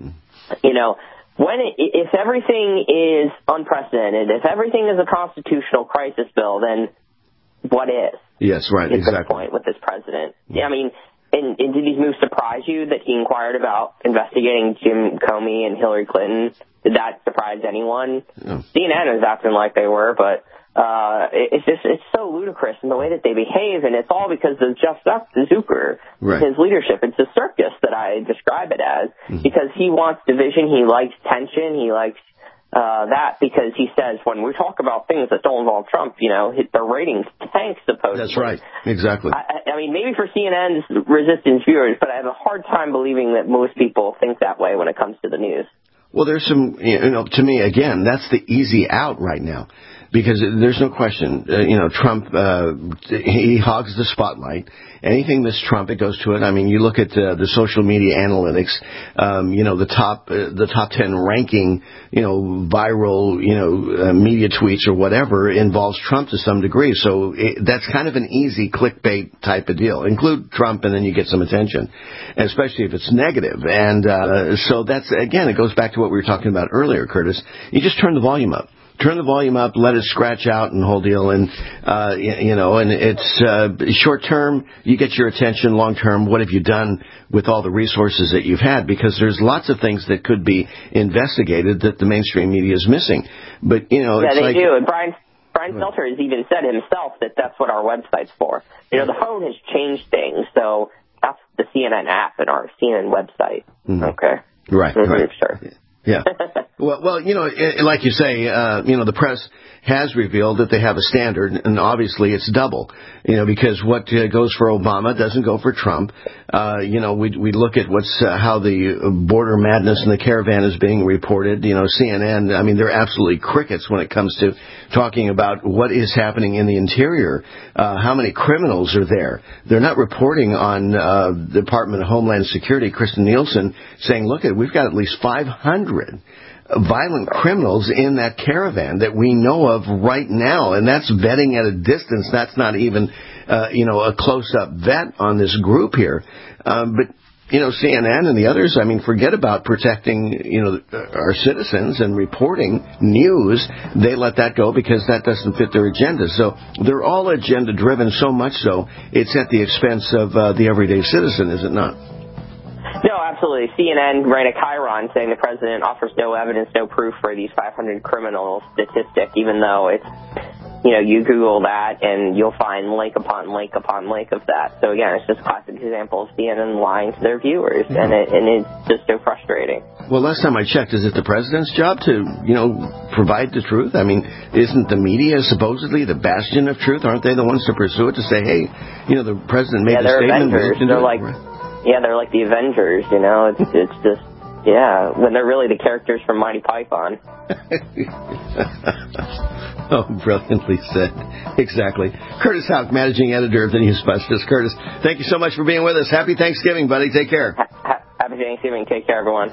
if everything is unprecedented, if everything is a constitutional crisis bill, then what is? Yes, right, exactly. Exactly. The point with this president. I mean, And did these moves surprise you that he inquired about investigating Jim Comey and Hillary Clinton? Did that surprise anyone? No. CNN is acting like they were, but it's so ludicrous in the way that they behave, and it's all because of Jeff Zucker, his leadership. It's a circus that I describe it as, because he wants division, he likes tension, he likes that, because he says when we talk about things that don't involve Trump, the ratings tank, supposedly. That's right. Exactly. I mean, maybe for CNN's resistance viewers, but I have a hard time believing that most people think that way when it comes to the news. Well, there's some, to me, again, that's the easy out right now. Because there's no question, Trump, he hogs the spotlight. Anything that's Trump, it goes to it. I mean, you look at the social media analytics, the top 10 ranking, viral, media tweets or whatever involves Trump to some degree. So that's kind of an easy clickbait type of deal. Include Trump and then you get some attention, especially if it's negative. And so that's, again, it goes back to what we were talking about earlier, Curtis. You just turn the volume up. Turn the volume up, let it scratch out and the whole deal. And, and it's short term, you get your attention. Long term, what have you done with all the resources that you've had? Because there's lots of things that could be investigated that the mainstream media is missing. But, they do. And Brian Stelter has even said himself that that's what our website's for. The phone has changed things. So that's the CNN app and our CNN website. Mm-hmm. Okay. Right. Sure. Yeah. Well, like you say, the press has revealed that they have a standard, and obviously it's double, because what goes for Obama doesn't go for Trump. We look at how the border madness in the caravan is being reported. CNN, I mean, they're absolutely crickets when it comes to talking about what is happening in the interior, how many criminals are there. They're not reporting on the Department of Homeland Security, Kristen Nielsen, saying, look, we've got at least 500 violent criminals in that caravan that we know of right now, and that's vetting at a distance. That's not even, a close-up vet on this group here. But CNN and the others, I mean, forget about protecting, our citizens and reporting news. They let that go because that doesn't fit their agenda. So they're all agenda-driven, so much so it's at the expense of the everyday citizen, is it not? No, absolutely. CNN ran a chyron saying the president offers no evidence, no proof for these 500 criminal statistic, even though it's, you Google that and you'll find link upon link upon link of that. So again, it's just a classic example of CNN lying to their viewers, and it's just so frustrating. Well, last time I checked, is it the president's job to, provide the truth? I mean, isn't the media supposedly the bastion of truth? Aren't they the ones to pursue it, to say, hey, the president made a statement? They're like the Avengers, It's just, when they're really the characters from Monty Python. Oh, brilliantly said. Exactly. Curtis Houck, managing editor of the Newsbusters. Curtis, thank you so much for being with us. Happy Thanksgiving, buddy. Take care. Happy Thanksgiving. Take care, everyone.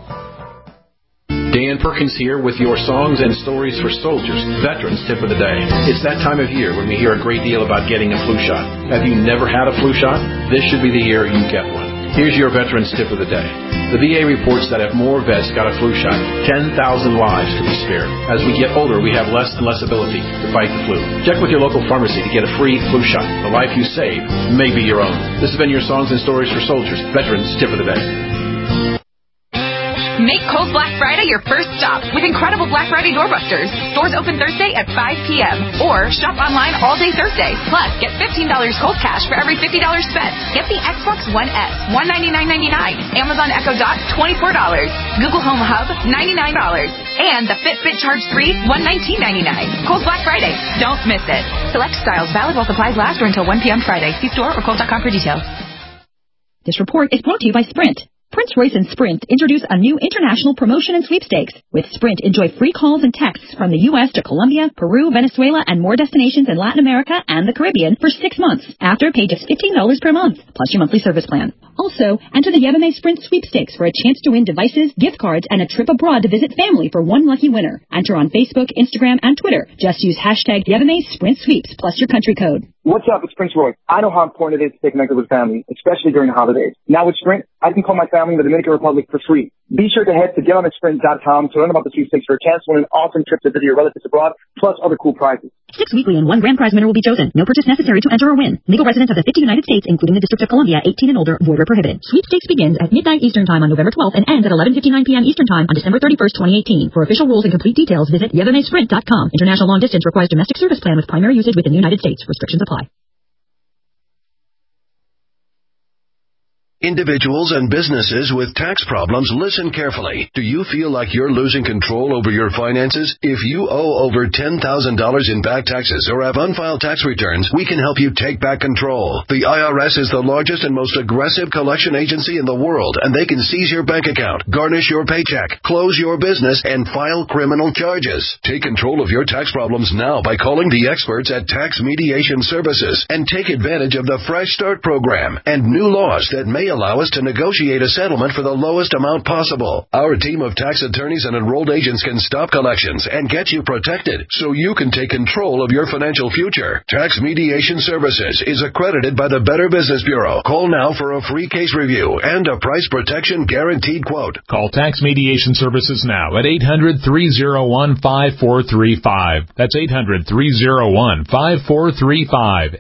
Dan Perkins here with your songs and stories for soldiers, Veterans Tip of the Day. It's that time of year when we hear a great deal about getting a flu shot. Have you never had a flu shot? This should be the year you get one. Here's your Veterans Tip of the Day. The VA reports that if more vets got a flu shot, 10,000 lives could be spared. As we get older, we have less and less ability to fight the flu. Check with your local pharmacy to get a free flu shot. The life you save may be your own. This has been your songs and stories for soldiers, Veterans Tip of the Day. Make Kohl's Black Friday your first stop with incredible Black Friday doorbusters. Stores open Thursday at 5 p.m. Or shop online all day Thursday. Plus, get $15 cold cash for every $50 spent. Get the Xbox One S, $199.99. Amazon Echo Dot, $24. Google Home Hub, $99. And the Fitbit Charge 3, $119.99. Kohl's Black Friday. Don't miss it. Select styles valid while supplies last or until 1 p.m. Friday. See store or Kohl's.com for details. This report is brought to you by Sprint. Prince Royce and Sprint introduce a new international promotion and sweepstakes. With Sprint, enjoy free calls and texts from the U.S. to Colombia, Peru, Venezuela, and more destinations in Latin America and the Caribbean for 6 months. After, pay just $15 per month, plus your monthly service plan. Also, enter the Yevame Sprint sweepstakes for a chance to win devices, gift cards, and a trip abroad to visit family for one lucky winner. Enter on Facebook, Instagram, and Twitter. Just use hashtag Yevame Sprint Sweeps plus your country code. What's up? It's Prince Roy. I know how important it is to stay connected with family, especially during the holidays. Now with Sprint, I can call my family in the Dominican Republic for free. Be sure to head to GetOnItSprint.com to learn about the sweepstakes for a chance to win an awesome trip to visit your relatives abroad, plus other cool prizes. 6 weekly and 1 grand prize winner will be chosen. No purchase necessary to enter or win. Legal residents of the 50 United States, including the District of Columbia, 18 and older, void where prohibited. Sweepstakes begins at midnight Eastern Time on November 12th and ends at 11:59 p.m. Eastern Time on December 31st, 2018. For official rules and complete details, visit GetOnItSprint.com. International long distance requires domestic service plan with primary usage within the United States. Restrictions apply. Individuals and businesses with tax problems, listen carefully. Do you feel like you're losing control over your finances? If you owe over $10,000 in back taxes or have unfiled tax returns, we can help you take back control. The IRS is the largest and most aggressive collection agency in the world, and they can seize your bank account, garnish your paycheck, close your business, and file criminal charges. Take control of your tax problems now by calling the experts at Tax Mediation Services and take advantage of the Fresh Start program and new laws that may allow us to negotiate a settlement for the lowest amount possible. Our team of tax attorneys and enrolled agents can stop collections and get you protected so you can take control of your financial future. Tax Mediation Services is accredited by the Better Business Bureau. Call now for a free case review and a price protection guaranteed quote. Call Tax Mediation Services now at 800-301-5435. That's 800-301-5435.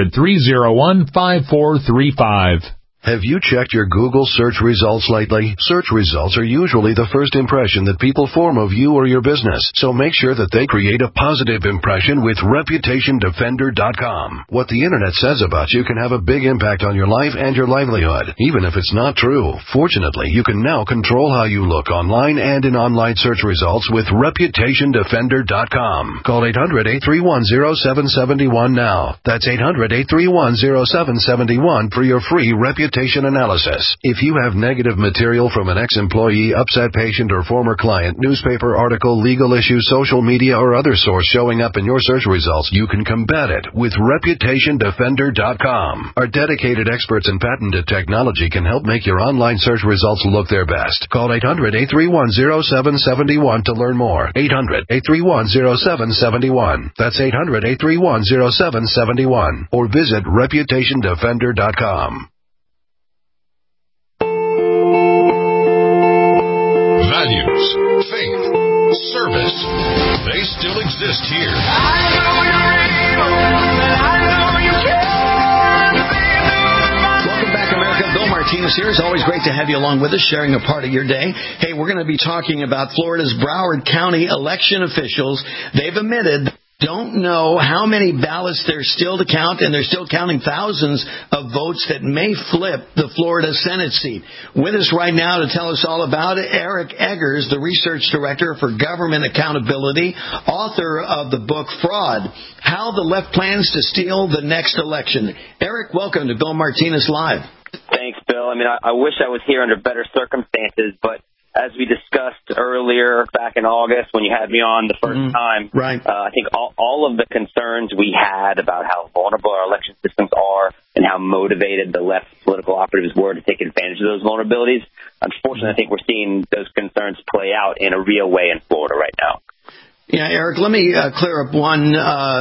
800-301-5435. Have you checked your Google search results lately? Search results are usually the first impression that people form of you or your business, so make sure that they create a positive impression with ReputationDefender.com. What the Internet says about you can have a big impact on your life and your livelihood, even if it's not true. Fortunately, you can now control how you look online and in online search results with ReputationDefender.com. Call 800-831-0771 now. That's 800-831-0771 for your free reputation analysis. If you have negative material from an ex-employee, upset patient, or former client, newspaper article, legal issue, social media, or other source showing up in your search results, you can combat it with ReputationDefender.com. Our dedicated experts in patented technology can help make your online search results look their best. Call 800-831-0771 to learn more. 800-831-0771. That's 800-831-0771. Or visit ReputationDefender.com. Values, faith, service, they still exist here. Welcome back, America. Bill Martinez here. It's always great to have you along with us, sharing a part of your day. Hey, we're going to be talking about Florida's Broward County election officials. They've admitted don't know how many ballots there's still to count, and they're still counting thousands of votes that may flip the Florida Senate seat. With us right now to tell us all about it, Eric Eggers, the Research Director for Government Accountability, author of the book Fraud, How the Left Plans to Steal the Next Election. Eric, welcome to Bill Martinez Live. Thanks, Bill. I mean, I wish I was here under better circumstances, but as we discussed earlier back in August when you had me on the first time, right. I think all of the concerns we had about how vulnerable our election systems are and how motivated the left political operatives were to take advantage of those vulnerabilities, unfortunately, I think we're seeing those concerns play out in a real way in Florida right now. Yeah, Eric, let me clear up one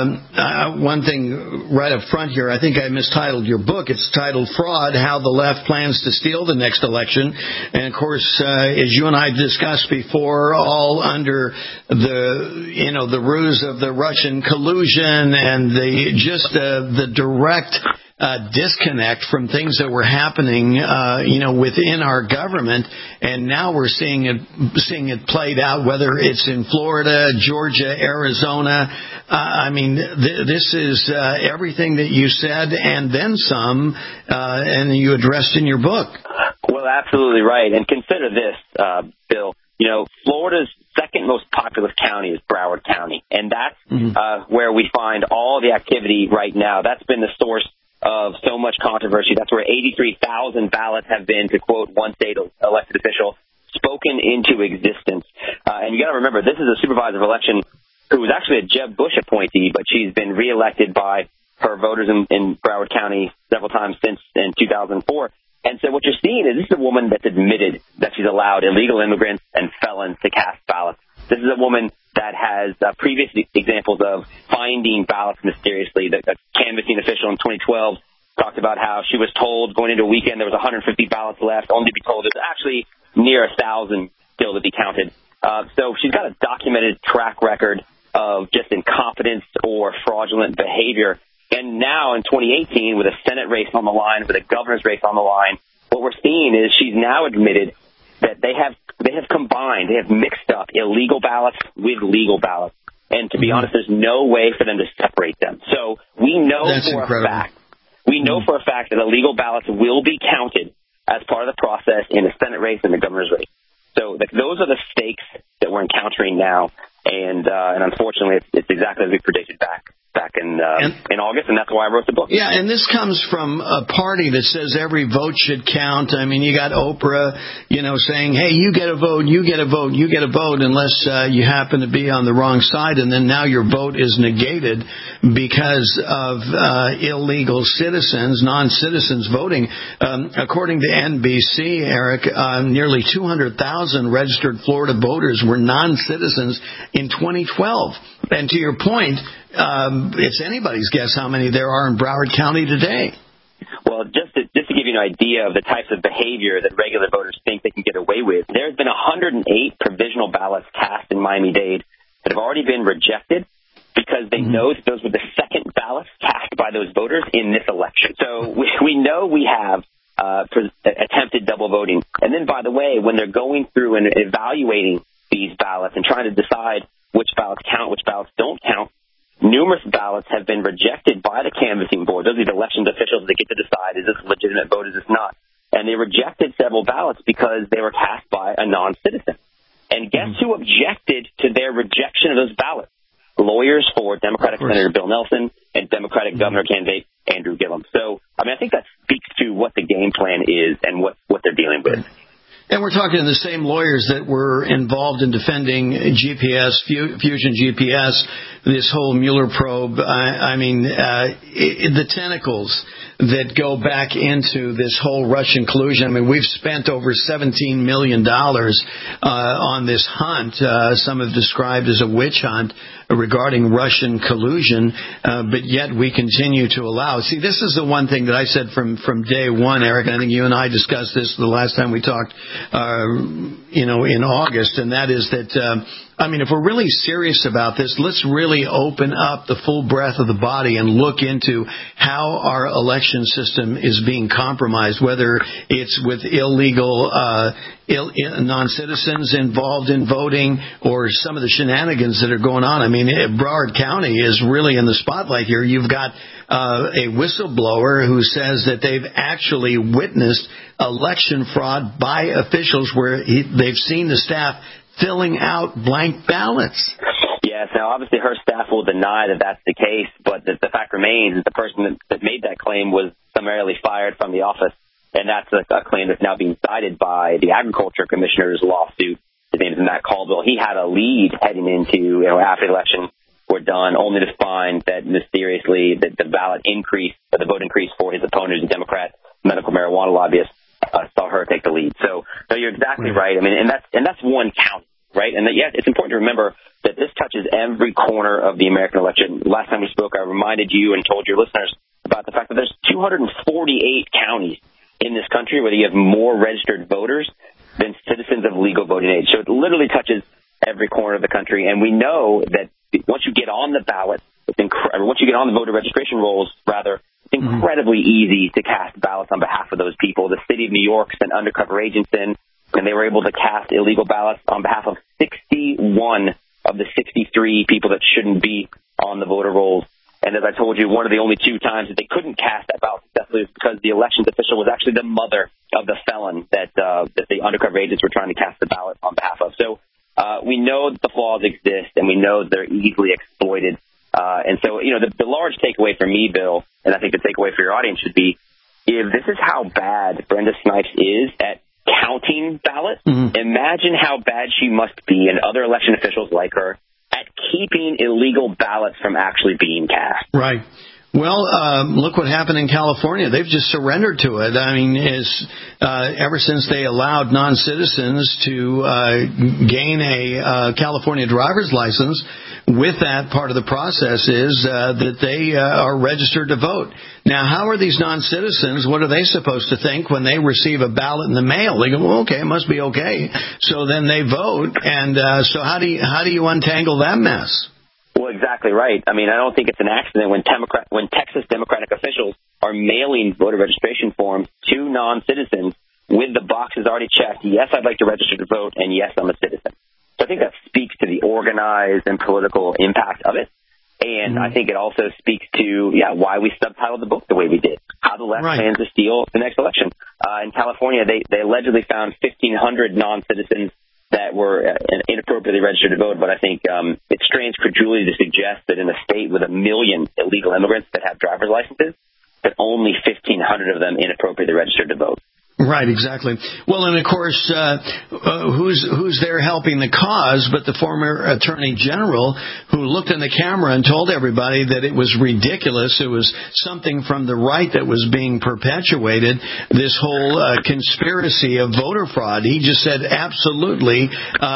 thing right up front here. I think I mistitled your book. It's titled Fraud, How the Left Plans to Steal the Next Election. And, of course, as you and I discussed before, all under the ruse of the Russian collusion and the direct disconnect from things that were happening, within our government, and now we're seeing it played out, whether it's in Florida, Georgia, Arizona. This is everything that you said and then some, and you addressed in your book. Well, absolutely right. And consider this, Bill. Florida's second most populous county is Broward County, and that's where we find all the activity right now. That's been the source of so much controversy. That's where 83,000 ballots have been, to quote one state elected official, spoken into existence. And you got to remember, this is a supervisor of election who was actually a Jeb Bush appointee, but she's been reelected by her voters in Broward County several times since in 2004. And so what you're seeing is this is a woman that's admitted that she's allowed illegal immigrants and felons to cast ballots. This is a woman that has previous examples of finding ballots mysteriously. The canvassing official in 2012 talked about how she was told going into a weekend there was 150 ballots left, only to be told there's actually near 1,000 still to be counted. So she's got a documented track record of just incompetence or fraudulent behavior. And now in 2018, with a Senate race on the line, with a governor's race on the line, what we're seeing is she's now admitted that they have combined, they have mixed up illegal ballots with legal ballots. And to be honest, there's no way for them to separate them. So we know for a fact that illegal ballots will be counted as part of the process in the Senate race and the governor's race. So those are the stakes that we're encountering now, and unfortunately, it's exactly as we predicted back in August, and that's why I wrote the book. Yeah, and this comes from a party that says every vote should count. I mean, you got Oprah, saying, hey, you get a vote, you get a vote, you get a vote, unless you happen to be on the wrong side, and then now your vote is negated because of illegal citizens, non-citizens voting. According to NBC, Eric, nearly 200,000 registered Florida voters were non-citizens in 2012. And to your point, it's anybody's guess how many there are in Broward County today. Well, just to give you an idea of the types of behavior that regular voters think they can get away with, there's been 108 provisional ballots cast in Miami-Dade that have already been rejected because they know that those were the second ballots cast by those voters in this election. So we know we have attempted double voting. And then, by the way, when they're going through and evaluating these ballots and trying to decide which ballots count, which ballots don't count, numerous ballots have been rejected by the canvassing board. Those are the elections officials that get to decide, is this a legitimate vote, is this not? And they rejected several ballots because they were cast by a non-citizen. And guess who objected to their rejection of those ballots? Lawyers for Democratic Senator Bill Nelson and Democratic Governor candidate Andrew Gillum. So, I think that speaks to what the game plan is and what they're dealing with. And we're talking to the same lawyers that were involved in defending GPS, Fusion GPS, this whole Mueller probe. The tentacles that go back into this whole Russian collusion. We've spent over $17 million on this hunt. Some have described as a witch hunt regarding Russian collusion, but yet we continue to allow. See, this is the one thing that I said from day one, Eric, and I think you and I discussed this the last time we talked, in August, and that is that, if we're really serious about this, let's really open up the full breadth of the body and look into how our election system is being compromised, whether it's with illegal non-citizens involved in voting or some of the shenanigans that are going on. Broward County is really in the spotlight here. You've got a whistleblower who says that they've actually witnessed election fraud by officials where they've seen the staff filling out blank ballots. Yes, now obviously her staff will deny that that's the case, but the fact remains that the person that made that claim was summarily fired from the office, and that's a claim that's now being cited by the Agriculture Commissioner's lawsuit. His name is Matt Caldwell. He had a lead heading into, after the election were done, only to find that mysteriously that the vote increase for his opponent, the Democrat medical marijuana lobbyist, saw her take the lead. So you're exactly right. And that's one county, right? And it's important to remember that this touches every corner of the American election. Last time we spoke, I reminded you and told your listeners about the fact that there's 248 counties in this country where you have more registered voters than citizens of legal voting age. So it literally touches every corner of the country. And we know that once you get on the ballot, once you get on the voter registration rolls, rather, it's incredibly easy to cast ballots on behalf of those people. The city of New York sent undercover agents in, and they were able to cast illegal ballots on behalf of 61 of the 63 people that shouldn't be on the voter rolls. And as I told you, one of the only two times that they couldn't cast that ballot successfully was because the elections official was actually the mother of the felon that the undercover agents were trying to cast the ballot on behalf of. So we know that the flaws exist, and we know that they're easily exploited. And so, the large takeaway for me, Bill, and I think the takeaway for your audience should be, if this is how bad Brenda Snipes is at counting ballots, imagine how bad she must be, and other election officials like her, at keeping illegal ballots from actually being cast. Right. Well, look what happened in California. They've just surrendered to it. I mean, ever since they allowed non-citizens to gain a California driver's license, with that, part of the process is that they are registered to vote. Now, how are these non-citizens, what are they supposed to think when they receive a ballot in the mail? They go, well, okay, it must be okay. So then they vote, and so how do you untangle that mess? Well, exactly right. I mean, I don't think it's an accident when Texas Democratic officials are mailing voter registration forms to non-citizens with the boxes already checked. Yes, I'd like to register to vote, and yes, I'm a citizen. So I think that speaks to the organized and political impact of it. And I think it also speaks to, why we subtitled the book the way we did, how the left plans to steal the next election. In California, they allegedly found 1,500 non-citizens that were inappropriately registered to vote. But I think it strains credulity to suggest that in a state with 1 million illegal immigrants that have driver's licenses, that only 1,500 of them inappropriately registered to vote. Right, exactly. Well, and of course, who's there helping the cause but the former Attorney General who looked in the camera and told everybody that it was ridiculous. It was something from the right that was being perpetuated, this whole conspiracy of voter fraud. He just said absolutely,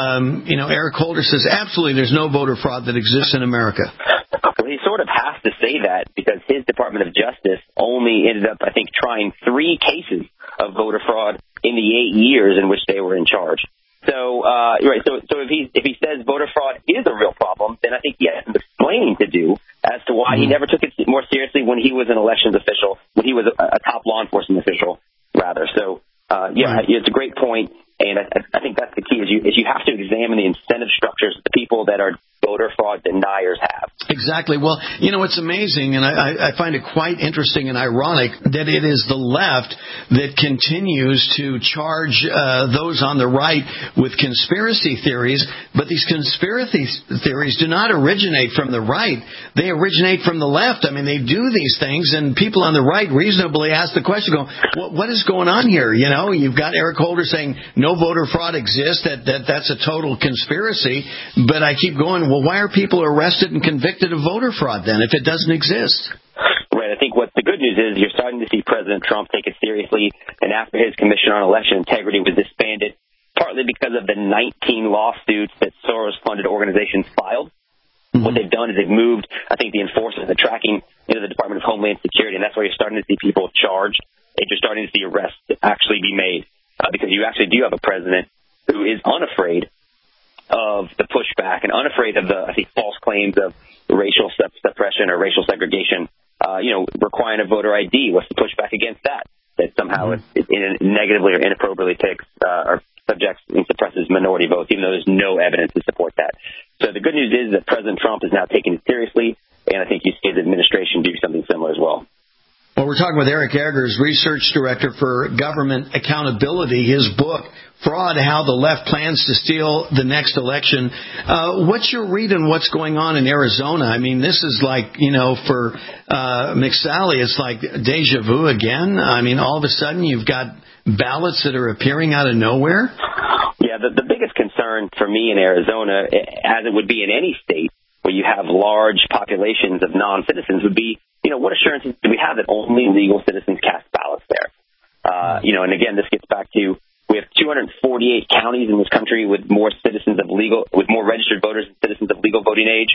Eric Holder says absolutely there's no voter fraud that exists in America. Well, he sort of has to say that because his Department of Justice only ended up, I think, trying 3 cases of voter fraud in the 8 years in which they were in charge. So, So if he says voter fraud is a real problem, then I think he has some explaining to do as to why he never took it more seriously when he was an elections official, when he was a top law enforcement official, rather. So, it's a great point. And I think that's the key is you have to examine the incentive structures of the people that are voter fraud deniers have. Exactly. Well, it's amazing, and I find it quite interesting and ironic that it is the left that continues to charge those on the right with conspiracy theories, but these conspiracy theories do not originate from the right. They originate from the left. I mean, they do these things, and people on the right reasonably ask the question, what is going on here? You've got Eric Holder saying no voter fraud exists, that's a total conspiracy, but I keep going, well, why are people arrested and convicted of voter fraud then if it doesn't exist? Right. I think what the good news is you're starting to see President Trump take it seriously, and after his Commission on Election Integrity was disbanded, partly because of the 19 lawsuits that Soros-funded organizations filed, what they've done is they've moved, I think, the enforcement, the tracking into the Department of Homeland Security, and that's why you're starting to see people charged, and you're starting to see arrests actually be made. Because you actually do have a president who is unafraid of the pushback and unafraid of the, I think, false claims of racial suppression or racial segregation, requiring a voter ID. What's the pushback against that? That somehow it negatively or inappropriately takes or subjects and suppresses minority votes, even though there's no evidence to support that. So the good news is that President Trump is now taking it seriously, and I think you see his administration do something similar as well. Well, we're talking with Eric Eggers, Research Director for Government Accountability. His book, Fraud, How the Left Plans to Steal the Next Election. What's your read on what's going on in Arizona? I mean, this is like, for McSally, it's like deja vu again. I mean, all of a sudden you've got ballots that are appearing out of nowhere. Yeah, the biggest concern for me in Arizona, as it would be in any state where you have large populations of non-citizens, would be, what assurances do we have that only legal citizens cast ballots there? And again, this gets back to we have 248 counties in this country with more registered voters and citizens of legal voting age.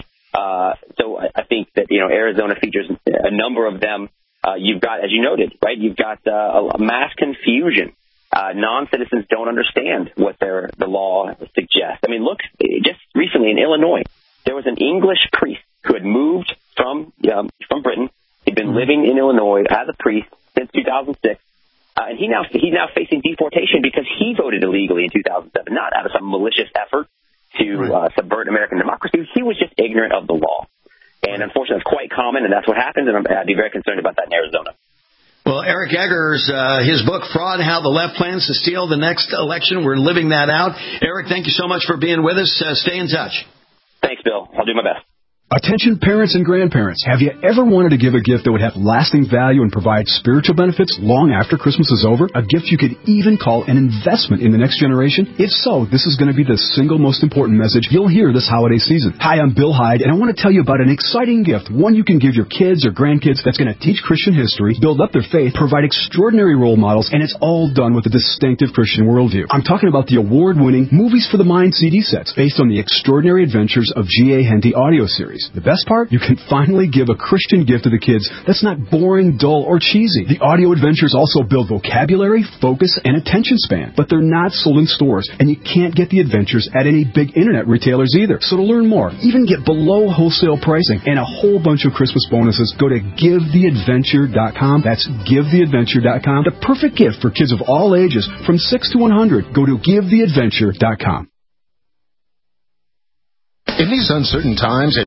So I think that, Arizona features a number of them. You've got, as you noted, right, you've got a mass confusion. Non-citizens don't understand what the law suggests. I mean, look, just recently in Illinois, there was an English priest who had moved from Britain. He'd been living in Illinois as a priest since 2006, and he's now facing deportation because he voted illegally in 2007, not out of some malicious effort to subvert American democracy. He was just ignorant of the law, and unfortunately, it's quite common, and that's what happens. And I'd be very concerned about that in Arizona. Well, Eric Eggers, his book, Fraud, How the Left Plans to Steal the Next Election. We're living that out. Eric, thank you so much for being with us. Stay in touch. Thanks, Bill. I'll do my best. Attention parents and grandparents, have you ever wanted to give a gift that would have lasting value and provide spiritual benefits long after Christmas is over? A gift you could even call an investment in the next generation? If so, this is going to be the single most important message you'll hear this holiday season. Hi, I'm Bill Hyde, and I want to tell you about an exciting gift, one you can give your kids or grandkids that's going to teach Christian history, build up their faith, provide extraordinary role models, and it's all done with a distinctive Christian worldview. I'm talking about the award-winning Movies for the Mind CD sets, based on the extraordinary adventures of G.A. Henty audio series. The best part? You can finally give a Christian gift to the kids that's not boring, dull, or cheesy. The audio adventures also build vocabulary, focus, and attention span, but they're not sold in stores, and you can't get the adventures at any big internet retailers either. So to learn more, even get below wholesale pricing, and a whole bunch of Christmas bonuses, go to GiveTheAdventure.com. That's GiveTheAdventure.com. The perfect gift for kids of all ages, from 6 to 100. Go to GiveTheAdventure.com. In these uncertain times,